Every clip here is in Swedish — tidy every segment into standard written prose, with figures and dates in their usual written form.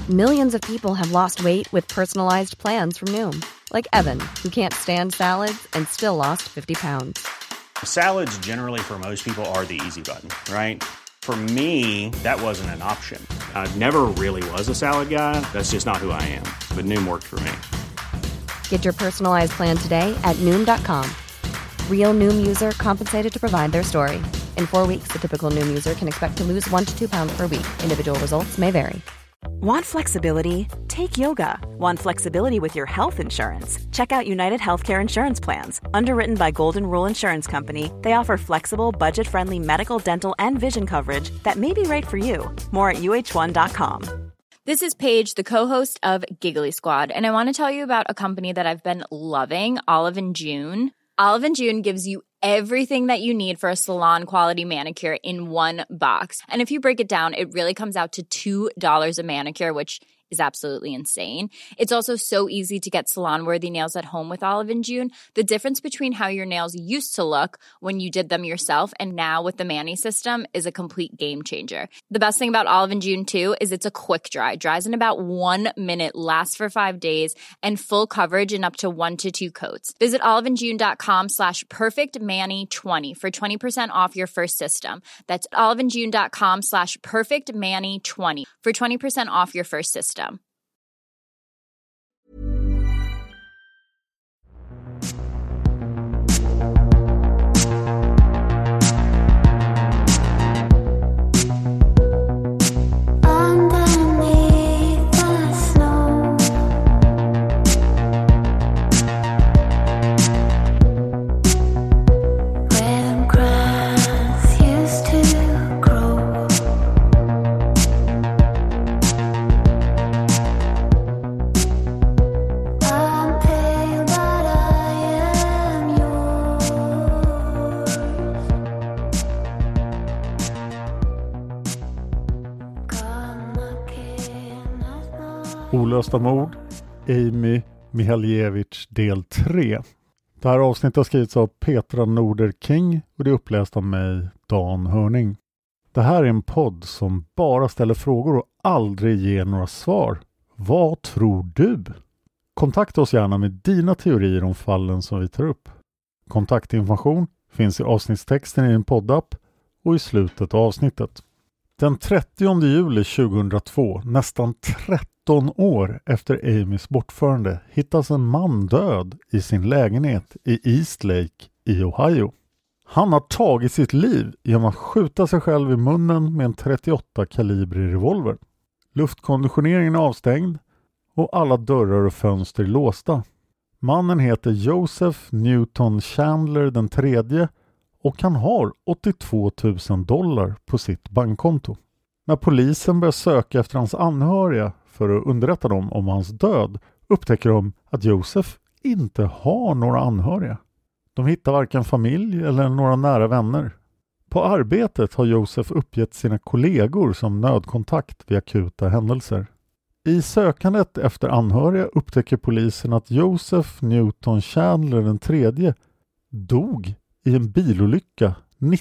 Millions of people have lost weight with personalized plans from Noom. Like Evan, who can't stand salads and still lost 50 pounds. Salads generally for most people are the easy button, right? For me, that wasn't an option. I never really was a salad guy. That's just not who I am. But Noom worked for me. Get your personalized plan today at Noom.com. Real Noom user compensated to provide their story. In 4 weeks, the typical Noom user can expect to lose 1 to 2 pounds per week. Individual results may vary. Want flexibility? Take yoga. Want flexibility with your health insurance? Check out United Healthcare Insurance Plans. Underwritten by Golden Rule Insurance Company, they offer flexible, budget-friendly medical, dental, and vision coverage that may be right for you. More at uh1.com. This is Paige, the co-host of Giggly Squad, and I want to tell you about a company that I've been loving, Olive & June. Olive & June gives you everything that you need for a salon-quality manicure in one box. And if you break it down, it really comes out to $2 a manicure, which is absolutely insane. It's also so easy to get salon-worthy nails at home with Olive & June. The difference between how your nails used to look when you did them yourself and now with the Mani system is a complete game changer. The best thing about Olive & June, too, is it's a quick dry. Dries in about 1 minute, lasts for 5 days, and full coverage in up to 1 to 2 coats. Visit oliveandjune.com/perfectmani20 for 20% off your first system. That's oliveandjune.com/perfectmani20 for 20% off your first system. Olösta mord, Amy Mihaljevic del 3. Det här avsnittet har skrivits av Petra Norder King och det är uppläst av mig, Dan Hörning. Det här är en podd som bara ställer frågor och aldrig ger några svar. Vad tror du? Kontakta oss gärna med dina teorier om fallen som vi tar upp. Kontaktinformation finns i avsnittstexten i din poddapp och i slutet av avsnittet. Den 30 juli 2002, nästan 13 år efter Amys bortförande, hittas en man död i sin lägenhet i East Lake i Ohio. Han har tagit sitt liv genom att skjuta sig själv i munnen med en 38-kalibrig revolver. Luftkonditioneringen är avstängd och alla dörrar och fönster är låsta. Mannen heter Joseph Newton Chandler den tredje och han har $82,000 på sitt bankkonto. När polisen börjar söka efter hans anhöriga för att underrätta dem om hans död upptäcker de att Joseph inte har några anhöriga. De hittar varken familj eller några nära vänner. På arbetet har Joseph uppgett sina kollegor som nödkontakt vid akuta händelser. I sökandet efter anhöriga upptäcker polisen att Joseph Newton Chandler den tredje dog i en bilolycka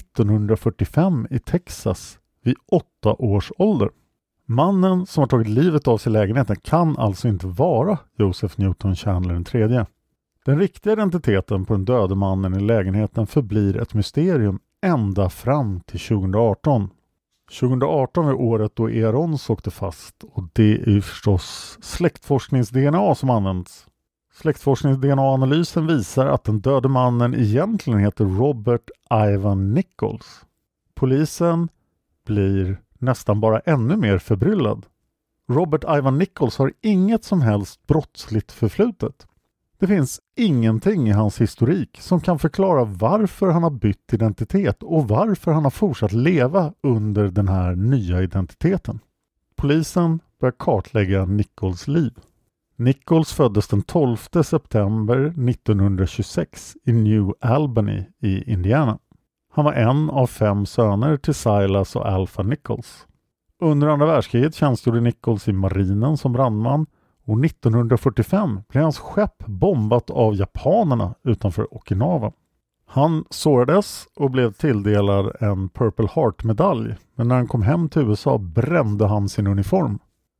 1945 i Texas vid 8 års ålder. Mannen som har tagit livet av sig i lägenheten kan alltså inte vara Joseph Newton Chandler den tredje. Den riktiga identiteten på den döde mannen i lägenheten förblir ett mysterium ända fram till 2018. 2018 är året då Erons åkte fast och det är ju förstås släktforsknings-DNA som används. Släktforsknings-DNA-analysen visar att den döde mannen egentligen heter Robert Ivan Nichols. Polisen blir nästan bara ännu mer förbryllad. Robert Ivan Nichols har inget som helst brottsligt förflutet. Det finns ingenting i hans historik som kan förklara varför han har bytt identitet och varför han har fortsatt leva under den här nya identiteten. Polisen börjar kartlägga Nichols liv. Nichols föddes den 12 september 1926 i New Albany i Indiana. Han var en av 5 söner till Silas och Alpha Nichols. Under andra världskriget tjänstgjorde Nichols i marinen som brandman och 1945 blev hans skepp bombat av japanerna utanför Okinawa. Han sårades och blev tilldelad en Purple Heart-medalj, men när han kom hem till USA brände han sin uniform.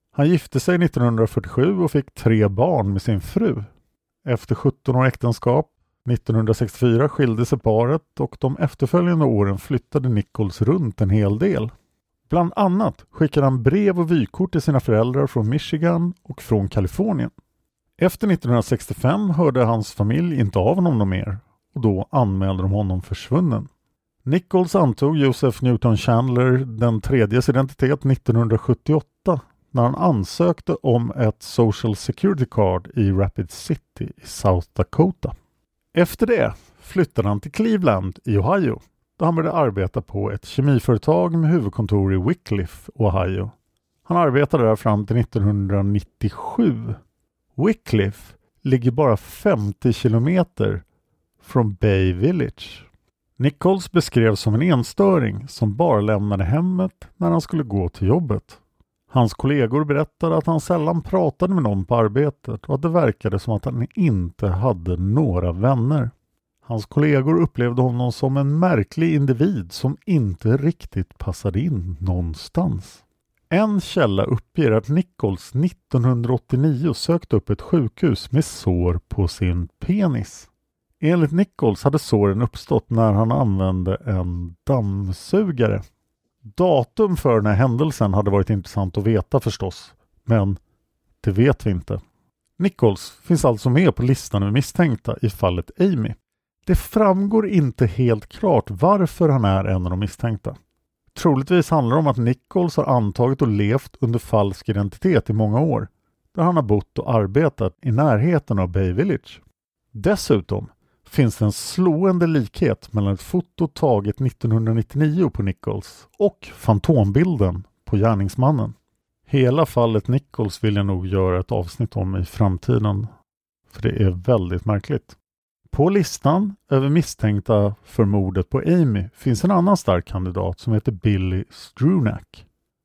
Han gifte sig 1947 och fick 3 barn med sin fru. Efter 17 år äktenskap 1964 skilde sig paret och de efterföljande åren flyttade Nichols runt en hel del. Bland annat skickade han brev och vykort till sina föräldrar från Michigan och från Kalifornien. Efter 1965 hörde hans familj inte av honom mer och då anmälde de honom försvunnen. Nichols antog Joseph Newton Chandler den tredjes identitet 1978 när han ansökte om ett Social Security Card i Rapid City i South Dakota. Efter det flyttade han till Cleveland i Ohio där han började arbeta på ett kemiföretag med huvudkontor i Wycliffe, Ohio. Han arbetade där fram till 1997. Wycliffe ligger bara 50 kilometer från Bay Village. Nichols beskrevs som en enstöring som bara lämnade hemmet när han skulle gå till jobbet. Hans kollegor berättade att han sällan pratade med någon på arbetet och att det verkade som att han inte hade några vänner. Hans kollegor upplevde honom som en märklig individ som inte riktigt passade in någonstans. En källa uppger att Nichols 1989 sökte upp ett sjukhus med sår på sin penis. Enligt Nichols hade såren uppstått när han använde en dammsugare. Datum för den här händelsen hade varit intressant att veta förstås, men det vet vi inte. Nichols finns alltså med på listan med misstänkta i fallet Amy. Det framgår inte helt klart varför han är en av de misstänkta. Troligtvis handlar det om att Nichols har antagit och levt under falsk identitet i många år, där han har bott och arbetat i närheten av Bay Village. Dessutom finns det en slående likhet mellan ett foto taget 1999 på Nichols och fantombilden på gärningsmannen. Hela fallet Nichols vill jag nog göra ett avsnitt om i framtiden, för det är väldigt märkligt. På listan över misstänkta för mordet på Amy finns en annan stark kandidat som heter Billy Strunak.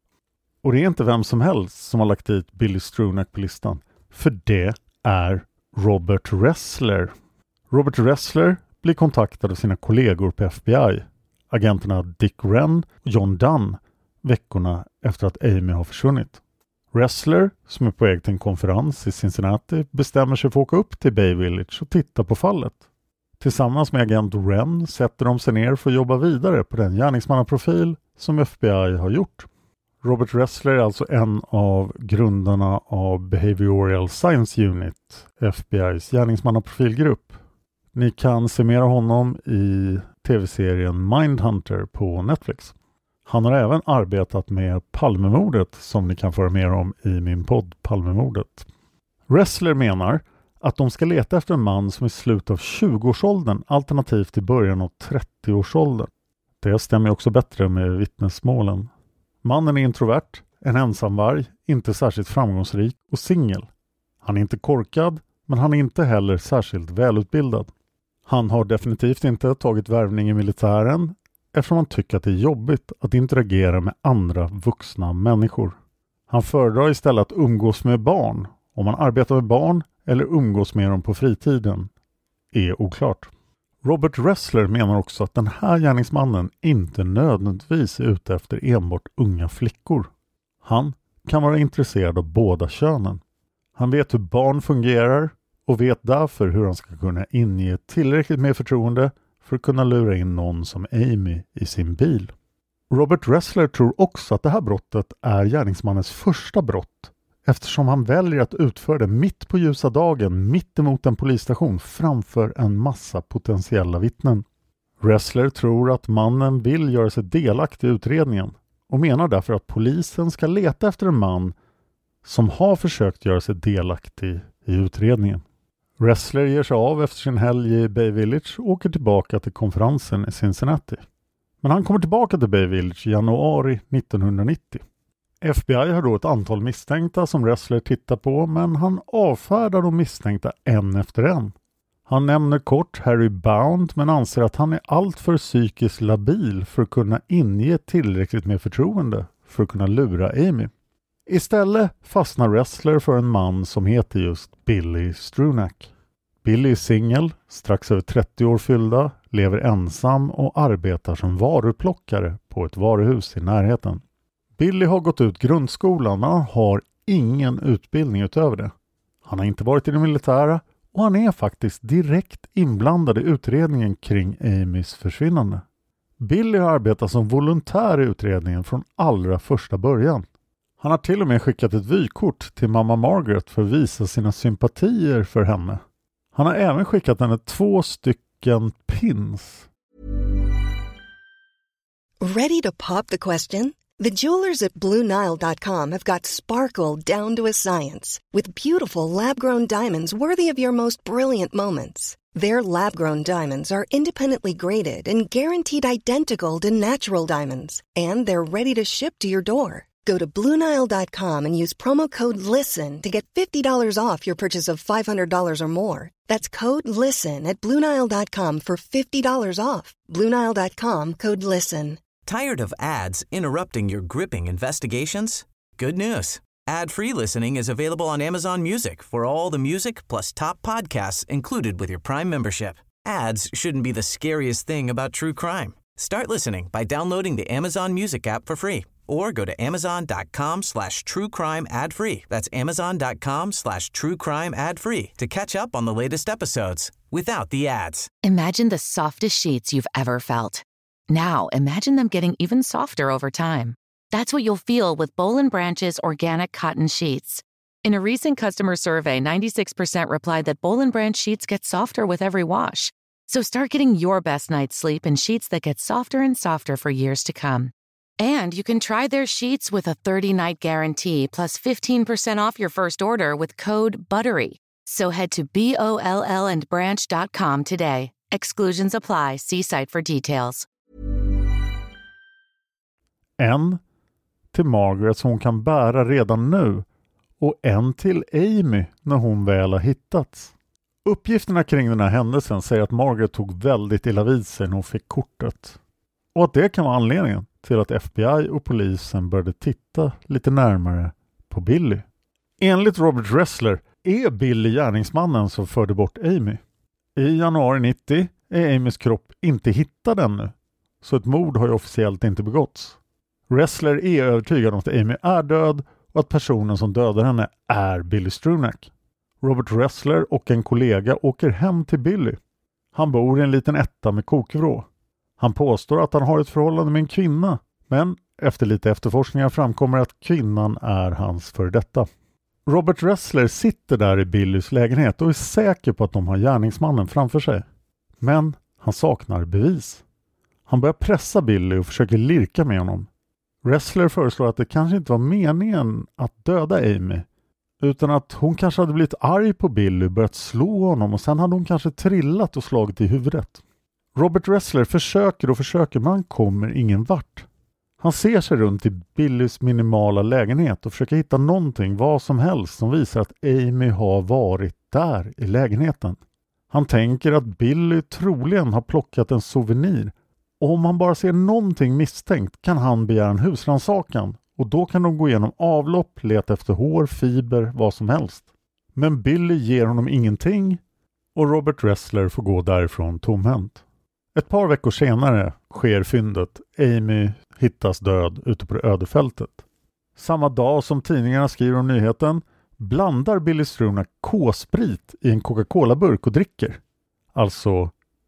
Och det är inte vem som helst som har lagt dit Billy Strunak på listan, för det är Robert Ressler. Robert Ressler blir kontaktad av sina kollegor på FBI, agenterna Dick Wren och John Dunn, veckorna efter att Amy har försvunnit. Ressler, som är på väg till en konferens i Cincinnati, bestämmer sig för att åka upp till Bay Village och titta på fallet. Tillsammans med agent Wren sätter de sig ner för att jobba vidare på den gärningsmannaprofil som FBI har gjort. Robert Ressler är alltså en av grundarna av Behavioral Science Unit, FBI:s gärningsmannaprofilgrupp. Ni kan se mer av honom i tv-serien Mindhunter på Netflix. Han har även arbetat med Palmemordet som ni kan få mer om i min podd Palmemordet. Ressler menar att de ska leta efter en man som är i slutet av 20-årsåldern alternativt i början av 30-årsåldern. Det stämmer också bättre med vittnesmålen. Mannen är introvert, en ensamvarg, inte särskilt framgångsrik och singel. Han är inte korkad, men han är inte heller särskilt välutbildad. Han har definitivt inte tagit värvning i militären eftersom han tycker att det är jobbigt att interagera med andra vuxna människor. Han föredrar istället att umgås med barn. Om han arbetar med barn eller umgås med dem på fritiden är oklart. Robert Ressler menar också att den här gärningsmannen inte nödvändigtvis är ute efter enbart unga flickor. Han kan vara intresserad av båda könen. Han vet hur barn fungerar och vet därför hur han ska kunna inge tillräckligt med förtroende för att kunna lura in någon som Amy i sin bil. Robert Ressler tror också att det här brottet är gärningsmannens första brott eftersom han väljer att utföra det mitt på ljusa dagen, mitt emot en polisstation framför en massa potentiella vittnen. Ressler tror att mannen vill göra sig delaktig i utredningen och menar därför att polisen ska leta efter en man som har försökt göra sig delaktig i utredningen. Ressler ger sig av efter sin helg i Bay Village och åker tillbaka till konferensen i Cincinnati. Men han kommer tillbaka till Bay Village i januari 1990. FBI har då ett antal misstänkta som Ressler tittar på, men han avfärdar de misstänkta en efter en. Han nämner kort Harry Bound men anser att han är alltför psykiskt labil för att kunna inge tillräckligt med förtroende för att kunna lura Amy. Istället fastnar Ressler för en man som heter just Billy Strunak. Billy är singel, strax över 30 år fyllda, lever ensam och arbetar som varuplockare på ett varuhus i närheten. Billy har gått ut grundskolan men han har ingen utbildning utöver det. Han har inte varit i det militära och han är faktiskt direkt inblandad i utredningen kring Amys försvinnande. Billy har arbetat som volontär i utredningen från allra första början. Han har till och med skickat ett vykort till mamma Margaret för att visa sina sympatier för henne. Han har även skickat henne 2 stycken pins. Ready to pop the question? The jewelers at BlueNile.com have got sparkle down to a science with beautiful lab-grown diamonds worthy of your most brilliant moments. Their lab-grown diamonds are independently graded and guaranteed identical to natural diamonds, and they're ready to ship to your door. Go to BlueNile.com and use promo code LISTEN to get $50 off your purchase of $500 or more. That's code LISTEN at BlueNile.com for $50 off. BlueNile.com, code LISTEN. Tired of ads interrupting your gripping investigations? Good news. Ad-free listening is available on Amazon Music for all the music plus top podcasts included with your Prime membership. Ads shouldn't be the scariest thing about true crime. Start listening by downloading the Amazon Music app for free or go to amazon.com/truecrime ad-free. That's amazon.com/truecrime ad-free to catch up on the latest episodes without the ads. Imagine the softest sheets you've ever felt. Now imagine them getting even softer over time. That's what you'll feel with Boll & Branch's organic cotton sheets. In a recent customer survey, 96% replied that Boll & Branch sheets get softer with every wash. So start getting your best night's sleep in sheets that get softer and softer for years to come. And you can try their sheets with a 30-night guarantee plus 15% off your first order with code BUTTERY. So head to BOLLandbranch.com today. Exclusions apply. See site for details. En till Margaret som hon kan bära redan nu och en till Amy när hon väl har hittats. Uppgifterna kring den här händelsen säger att Margaret tog väldigt illa vid sig när hon fick kortet. Och att det kan vara anledningen till att FBI och polisen började titta lite närmare på Billy. Enligt Robert Ressler är Billy gärningsmannen som förde bort Amy. I januari 90 är Amys kropp inte hittad ännu, så ett mord har ju officiellt inte begåtts. Ressler är övertygad om att Amy är död och att personen som dödar henne är Billy Strunak. Robert Ressler och en kollega åker hem till Billy. Han bor i en liten etta med kokvrå. Han påstår att han har ett förhållande med en kvinna, men efter lite efterforskningar framkommer att kvinnan är hans före detta. Robert Ressler sitter där i Billys lägenhet och är säker på att de har gärningsmannen framför sig. Men han saknar bevis. Han börjar pressa Billy och försöker lirka med honom. Ressler föreslår att det kanske inte var meningen att döda Amy, utan att hon kanske hade blivit arg på Billy och börjat slå honom och sen hade hon kanske trillat och slagit i huvudet. Robert Ressler försöker men han kommer ingen vart. Han ser sig runt i Billys minimala lägenhet och försöker hitta någonting, vad som helst, som visar att Amy har varit där i lägenheten. Han tänker att Billy troligen har plockat en souvenir. Och om han bara ser någonting misstänkt kan han begära en husrannsakan. Och då kan de gå igenom avlopp, leta efter hår, fiber, vad som helst. Men Billy ger honom ingenting och Robert Ressler får gå därifrån tomhänt. Ett par veckor senare sker fyndet. Amy hittas död ute på det öde fältet. Samma dag som tidningarna skriver om nyheten blandar Billy Strunak K-sprit i en Coca-Cola-burk och dricker. Alltså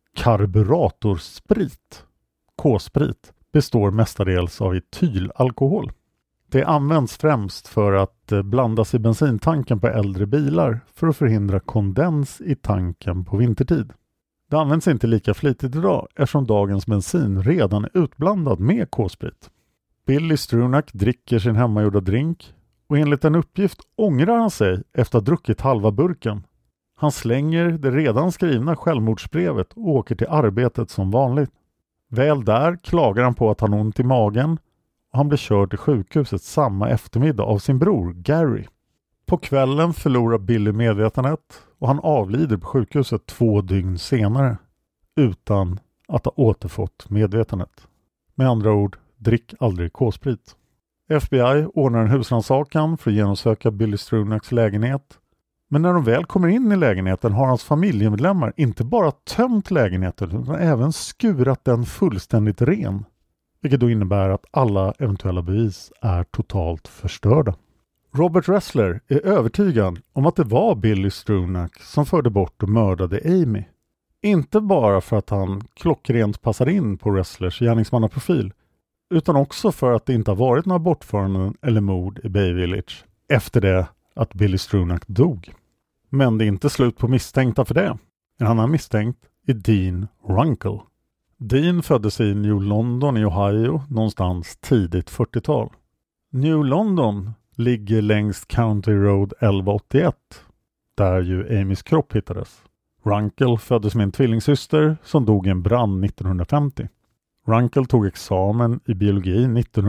karburatorsprit. K-sprit består mestadels av etylalkohol. Det används främst för att blandas i bensintanken på äldre bilar för att förhindra kondens i tanken på vintertid. Det används inte lika flitigt idag eftersom dagens bensin redan är utblandad med K-sprit. Billy Strunak dricker sin hemmagjorda drink och enligt en uppgift ångrar han sig efter att ha druckit halva burken. Han slänger det redan skrivna självmordsbrevet och åker till arbetet som vanligt. Väl där klagar han på att han har ont i magen och han blir körd till sjukhuset samma eftermiddag av sin bror Gary. På kvällen förlorar Billy medvetandet och han avlider på sjukhuset 2 dygn senare utan att ha återfått medvetandet. Med andra ord, drick aldrig K-sprit. FBI ordnar en husrannsakan för att genomsöka Billy Strunaks lägenhet. Men när de väl kommer in i lägenheten har hans familjemedlemmar inte bara tömt lägenheten utan även skurat den fullständigt ren. Vilket då innebär att alla eventuella bevis är totalt förstörda. Robert Ressler är övertygad om att det var Billy Stronach som förde bort och mördade Amy. Inte bara för att han klockrent passar in på Resslers gärningsmannaprofil, utan också för att det inte har varit några bortföranden eller mord i Bay Village efter det att Billy Stronach dog. Men det är inte slut på misstänkta för det. En annan misstänkt är Dean Runkle. Dean föddes i New London i Ohio någonstans tidigt 40-tal. New London ligger längs County Road 1181, där ju Amys kropp hittades. Runkle föddes med en tvillingsyster som dog i en brand 1950. Runkle tog examen i biologi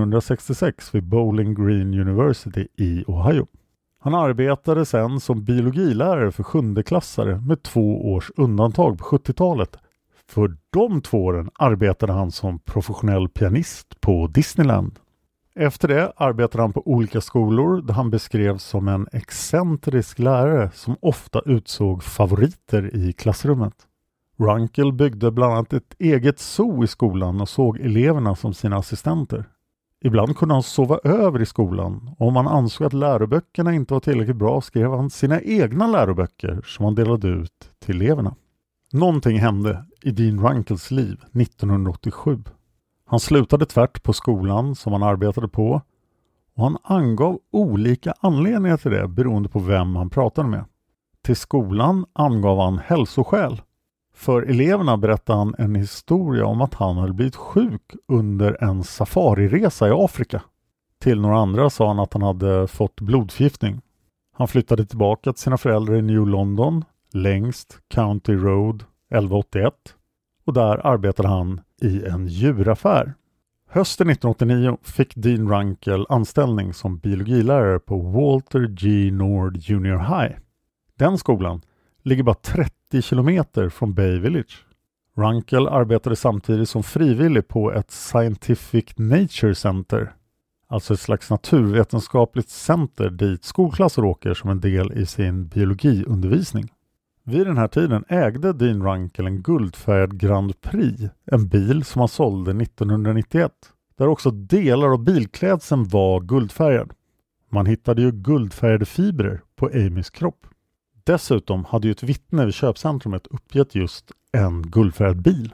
1966 vid Bowling Green University i Ohio. Han arbetade sedan som biologilärare för 7-klassare med 2 års undantag på 70-talet. För de 2 åren arbetade han som professionell pianist på Disneyland. Efter det arbetade han på olika skolor där han beskrevs som en excentrisk lärare som ofta utsåg favoriter i klassrummet. Runkle byggde bland annat ett eget zoo i skolan och såg eleverna som sina assistenter. Ibland kunde han sova över i skolan och om han ansåg att läroböckerna inte var tillräckligt bra skrev han sina egna läroböcker som han delade ut till eleverna. Någonting hände i Dean Runkles liv 1987. Han slutade tvärt på skolan som han arbetade på och han angav olika anledningar till det beroende på vem han pratade med. Till skolan angav han hälsoskäl. För eleverna berättade han en historia om att han hade blivit sjuk under en safariresa i Afrika. Till några andra sa han att han hade fått blodförgiftning. Han flyttade tillbaka till sina föräldrar i New London längst County Road 1181 och där arbetade han i en djuraffär. Hösten 1989 fick Dean Runkle anställning som biologilärare på Walter G. Nord Junior High. Den skolan ligger bara 30 kilometer från Bay Village. Runkle arbetade samtidigt som frivillig på ett Scientific Nature Center, alltså ett slags naturvetenskapligt center dit skolklasser åker som en del i sin biologiundervisning. Vid den här tiden ägde Dean Runkle en guldfärgad Grand Prix, en bil som han sålde 1991, där också delar av bilklädseln var guldfärgad. Man hittade ju guldfärgade fibrer på Amys kropp. Dessutom hade ju ett vittne vid köpcentrumet uppgett just en guldfärgad bil.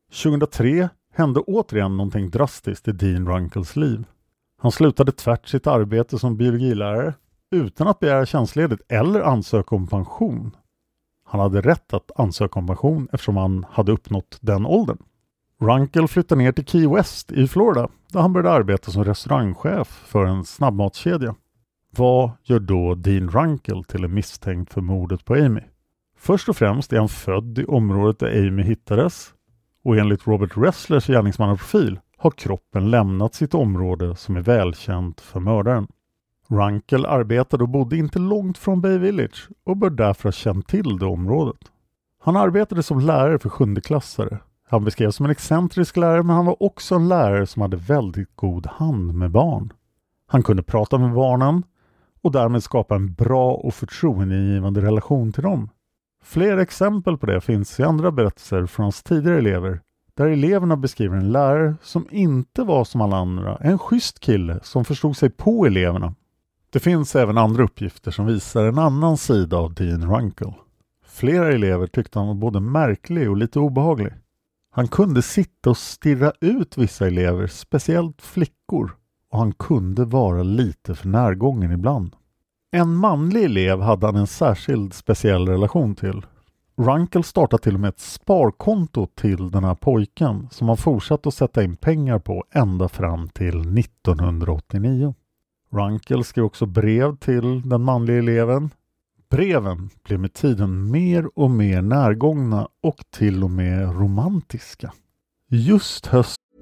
2003 hände återigen någonting drastiskt i Dean Runkles liv. Han slutade tvärt sitt arbete som biologilärare utan att begära tjänstledigt eller ansöka om pension. Han hade rätt att ansöka om pension eftersom han hade uppnått den åldern. Runkle flyttade ner till Key West i Florida där han började arbeta som restaurangchef för en snabbmatskedja. Vad gör då Dean Runkle till en misstänkt för mordet på Amy? Först och främst är han född i området där Amy hittades och enligt Robert Resslers gärningsmannaprofil har kroppen lämnat sitt område som är välkänt för mördaren. Runkle arbetade och bodde inte långt från Bay Village och bör därför ha känt till det området. Han arbetade som lärare för 7-klassare. Han beskrevs som en excentrisk lärare men han var också en lärare som hade väldigt god hand med barn. Han kunde prata med barnen och därmed skapa en bra och förtroendegivande relation till dem. Fler exempel på det finns i andra berättelser från hans tidigare elever där eleverna beskriver en lärare som inte var som alla andra, en schysst kille som förstod sig på eleverna. Det finns även andra uppgifter som visar en annan sida av Dean Runkle. Flera elever tyckte han var både märklig och lite obehaglig. Han kunde sitta och stirra ut vissa elever, speciellt flickor, och han kunde vara lite för närgången ibland. En manlig elev hade han en särskild speciell relation till. Runkle startade till och med ett sparkonto till den här pojken som han fortsatte att sätta in pengar på ända fram till 1989. Runkle skrev också brev till den manliga eleven. Breven blev med tiden mer och mer närgångna och till och med romantiska. Just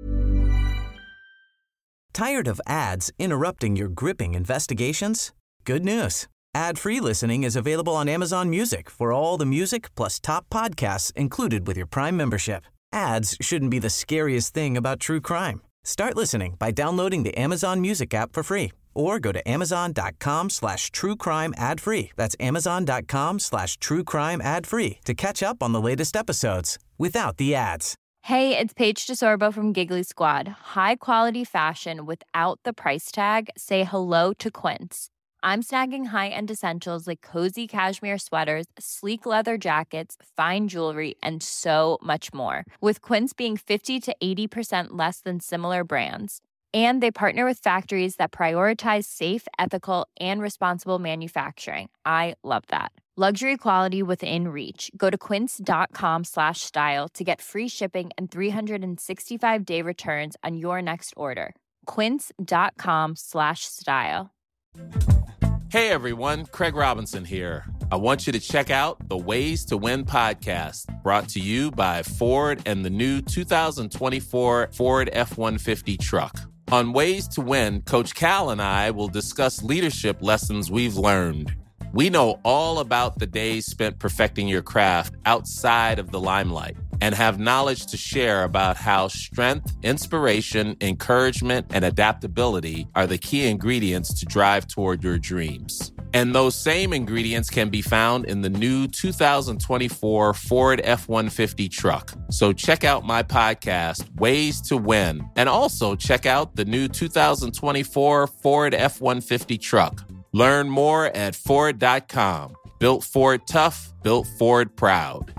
Tired of ads interrupting your gripping investigations? Good news. Ad-free listening is available on Amazon Music for all the music plus top podcasts included with your Prime membership. Ads shouldn't be the scariest thing about true crime. Start listening by downloading the Amazon Music app for free or go to amazon.com/truecrime ad-free. That's amazon.com/truecrime ad-free to catch up on the latest episodes without the ads. Hey, it's Paige DeSorbo from Giggly Squad. High quality fashion without the price tag. Say hello to Quince. I'm snagging high-end essentials like cozy cashmere sweaters, sleek leather jackets, fine jewelry, and so much more. With Quince being 50 to 80% less than similar brands. And they partner with factories that prioritize safe, ethical, and responsible manufacturing. I love that. Luxury quality within reach. Go to quince.com/style to get free shipping and 365-day returns on your next order. Quince.com/style. Hey everyone, Craig Robinson here. I want you to check out the Ways to Win podcast, brought to you by Ford and the new 2024 Ford F-150 truck. On Ways to Win, Coach Cal and I will discuss leadership lessons we've learned. We know all about the days spent perfecting your craft outside of the limelight and have knowledge to share about how strength, inspiration, encouragement, and adaptability are the key ingredients to drive toward your dreams. And those same ingredients can be found in the new 2024 Ford F-150 truck. So check out my podcast, Ways to Win, and also check out the new 2024 Ford F-150 truck. Learn more at Ford.com. Built Ford tough, built Ford proud.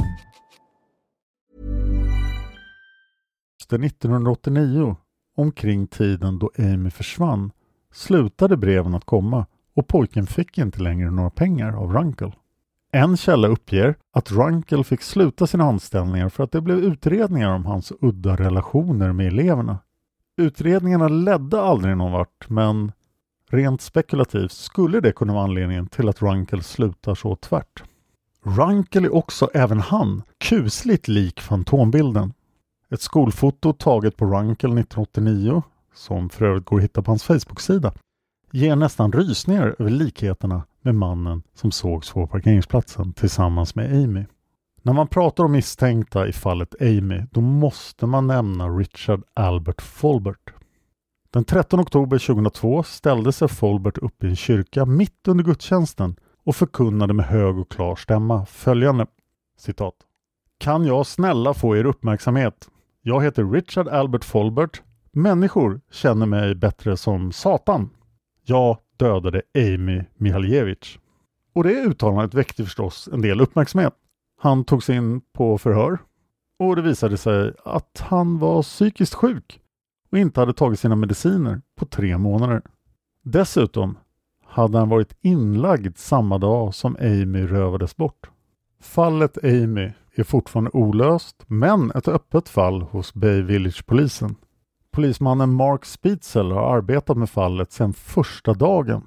1989, omkring tiden då Amy försvann, slutade breven att komma och pojken fick inte längre några pengar av Runkle. En källa uppger att Runkle fick sluta sina anställningar för att det blev utredningar om hans udda relationer med eleverna. Utredningarna ledde aldrig någon vart, men rent spekulativt skulle det kunna vara anledningen till att Runkle slutar så tvärt. Runkle är också även han kusligt lik fantombilden. Ett skolfoto taget på Runkle 1989, som för övrigt går att hitta på hans Facebook-sida, ger nästan rysningar över likheterna med mannen som sågs på parkeringsplatsen tillsammans med Amy. När man pratar om misstänkta i fallet Amy, då måste man nämna Richard Albert Folbert. Den 13 oktober 2002 ställde sig Folbert upp i en kyrka mitt under gudstjänsten och förkunnade med hög och klar stämma följande, citat: "Kan jag snälla få er uppmärksamhet? Jag heter Richard Albert Folbert. Människor känner mig bättre som Satan. Jag dödade Amy Mihaljevic." Och det uttalandet väckte förstås en del uppmärksamhet. Han togs in på förhör och det visade sig att han var psykiskt sjuk och inte hade tagit sina mediciner på 3 månader. Dessutom hade han varit inlagd samma dag som Amy rövades bort. Fallet Amy är fortfarande olöst, men ett öppet fall hos Bay Village-polisen. Polismannen Mark Spitzel har arbetat med fallet sedan första dagen.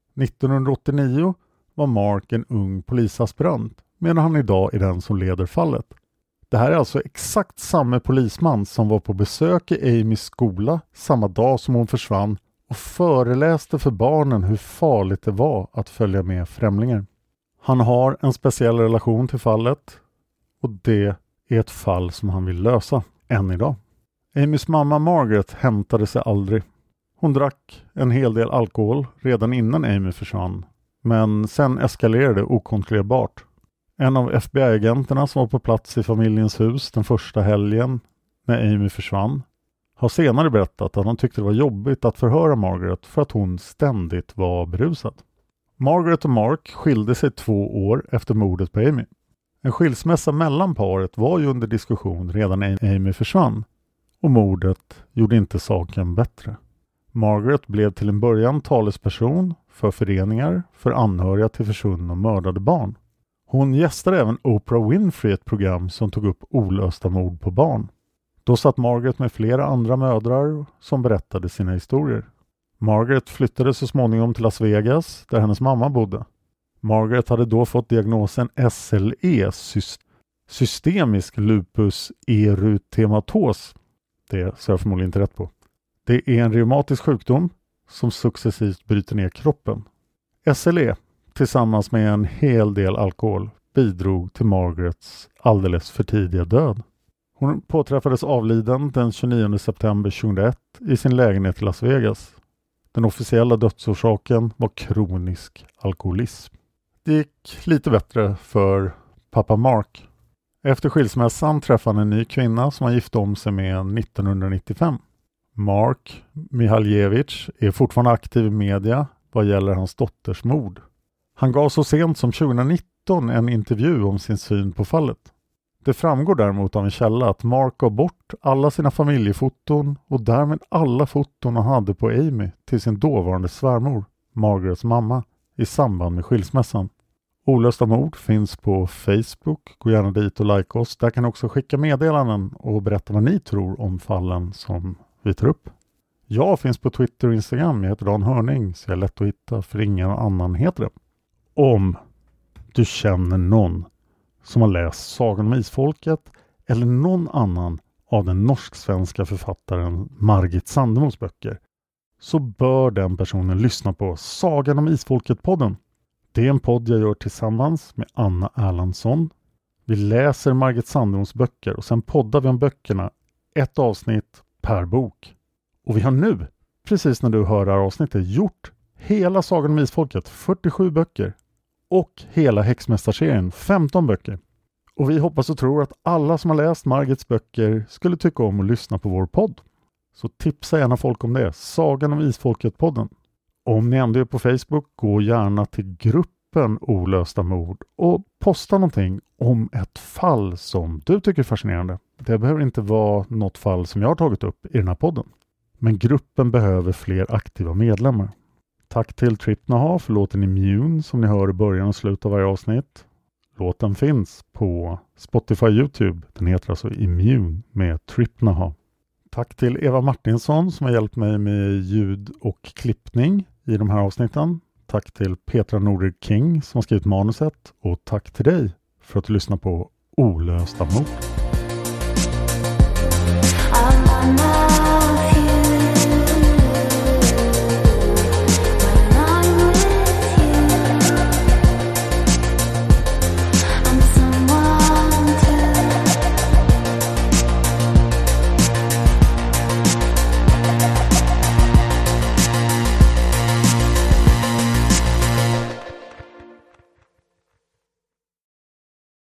1989 var Mark en ung polisaspirant, medan han idag är den som leder fallet. Det här är alltså exakt samma polisman som var på besök i Amys skola samma dag som hon försvann och föreläste för barnen hur farligt det var att följa med främlingar. Han har en speciell relation till fallet och det är ett fall som han vill lösa än idag. Amys mamma Margaret hämtade sig aldrig. Hon drack en hel del alkohol redan innan Amy försvann, men sen eskalerade det okontrollerbart. En av FBI-agenterna som var på plats i familjens hus den första helgen när Amy försvann har senare berättat att han tyckte det var jobbigt att förhöra Margaret för att hon ständigt var berusad. Margaret och Mark skilde sig 2 år efter mordet på Amy. En skilsmässa mellan paret var ju under diskussion redan när Amy försvann och mordet gjorde inte saken bättre. Margaret blev till en början talesperson för föreningar för anhöriga till försvunna och mördade barn. Hon gästade även Oprah Winfrey i ett program som tog upp olösta mord på barn. Då satt Margaret med flera andra mödrar som berättade sina historier. Margaret flyttade så småningom till Las Vegas där hennes mamma bodde. Margaret hade då fått diagnosen SLE, systemisk lupus erythematos. Det sa jag förmodligen inte rätt på. Det är en reumatisk sjukdom som successivt bryter ner kroppen. SLE tillsammans med en hel del alkohol bidrog till Margarets alldeles för tidiga död. Hon påträffades avliden den 29 september 2001 i sin lägenhet i Las Vegas. Den officiella dödsorsaken var kronisk alkoholism. Det gick lite bättre för pappa Mark. Efter skilsmässan träffade han en ny kvinna som han gifte om sig med 1995. Mark Mihaljevic är fortfarande aktiv i media vad gäller hans dotters mord. Han gav så sent som 2019 en intervju om sin syn på fallet. Det framgår däremot av en källa att Mark gav bort alla sina familjefoton och därmed alla foton han hade på Amy till sin dåvarande svärmor, Margarets mamma, i samband med skilsmässan. Olösta mord finns på Facebook. Gå gärna dit och like oss. Där kan ni också skicka meddelanden och berätta vad ni tror om fallen som vi tar upp. Jag finns på Twitter och Instagram. Jag heter Dan Hörning, så jag är lätt att hitta för ingen annan heter det. Om du känner någon som har läst Sagan om Isfolket eller någon annan av den norsk-svenska författaren Margit Sandemos böcker, så bör den personen lyssna på Sagan om Isfolket-podden. Det är en podd jag gör tillsammans med Anna Erlandsson. Vi läser Margit Sandemos böcker och sen poddar vi om böckerna, ett avsnitt per bok. Och vi har nu, precis när du hör det här avsnittet, gjort hela Sagan om Isfolket, 47 böcker. Och hela Häxmästarserien, 15 böcker. Och vi hoppas och tror att alla som har läst Margits böcker skulle tycka om att lyssna på vår podd. Så tipsa gärna folk om det, Sagan om Isfolket-podden. Om ni ändå är på Facebook, gå gärna till gruppen Olösta mord och posta någonting om ett fall som du tycker är fascinerande. Det behöver inte vara något fall som jag har tagit upp i den här podden. Men gruppen behöver fler aktiva medlemmar. Tack till Trip Naha för låten Immune som ni hör i början och slutet av varje avsnitt. Låten finns på Spotify och YouTube. Den heter alltså Immune med Trip Naha. Tack till Eva Martinsson som har hjälpt mig med ljud och klippning i de här avsnitten. Tack till Petra Norder King som har skrivit manuset. Och tack till dig för att du lyssnar på Olösta mord.